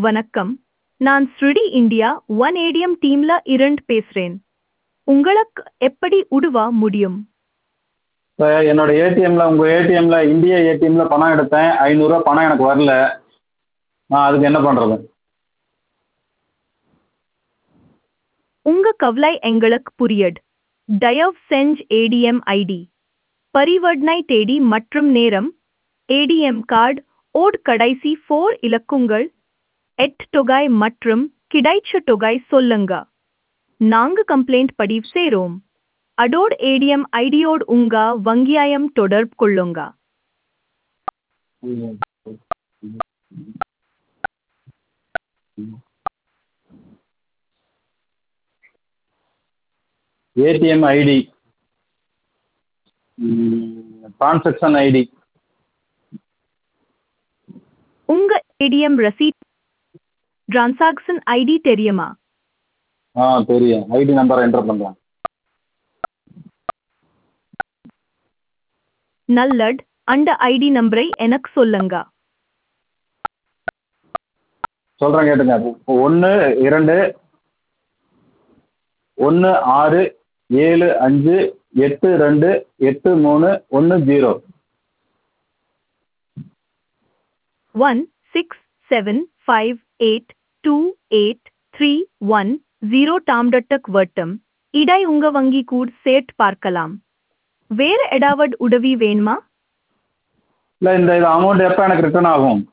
வணக்கம். நான் ஸ்ருடி India one ATM டீம்ல இருந்து பேசுறேன். உங்களுக்கு எப்படி உதவ முடியும்? இப்போ என்னோட ஏடிஎம்ல உங்கள் ஏடிஎம்ல இந்தியா ஏடிஎம்ல பணம் எடுத்தேன். ஐநூறுரூவா பணம் எனக்கு வரல. நான் அதுக்கு என்ன பண்ணுறது? உங்க கவலை எங்களுக்கு புரியுது. தயவு செஞ்சு ஏடிஎம் ஐடி, பரிவர்த்தனை தேதி மற்றும் நேரம், ஏடிஎம் கார்டு ஓட் கடைசி 4 இலக்கங்கள், தொகை மற்றும் கிடைச்ச தொகை சொல்லுங்க. நாங்க கம்ப்ளைண்ட் பதிவு செய்றோம். அதோட ஏடிஎம் ஐடியோடு உங்க வங்கியாயம் தொடர்பு கொள்ளுங்க. ATM ID, transaction ID. உங்க ஏடிஎம் ரசீட் டிரான்சாக்ஷன் ஐடி தெரியுமா? தெரியும். ஐடி நம்பரை என்டர் பண்ணுறேன். நல்லட், அந்த ஐடி நம்பரை எனக்கு சொல்லுங்க. சொல்கிறேன் கேட்டுங்க. 1 2 1 6 7 5 8 2 8 3 1 0. 1675828310 டாம்டட்டக் வட்டம். இடை உங்க வங்கி கூட் சேர்த்து பார்க்கலாம். வேற ஏதாவது உதவி வேணுமா? இல்லை, இந்த அமௌண்ட் எப்போ எனக்கு ரிட்டர்ன் ஆகும்?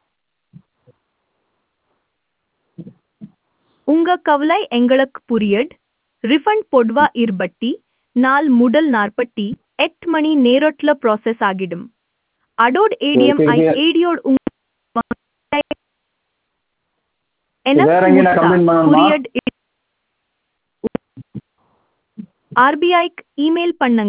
உங்க கவலை எங்களுக்கு புரியுது. ரிஃபண்ட் பொதுவா 24 முதல் 48 மணி நேரத்துல ப்ராசஸ் ஆகிடும். அதோட ஏடிஎம் ஐடியோடு உங்க வேற எங்கேயும் நான் கம்ப்ளைண்ட் பண்ணணுமா? ஆர்பிஐக்கு இமெயில் பண்ணுங்க.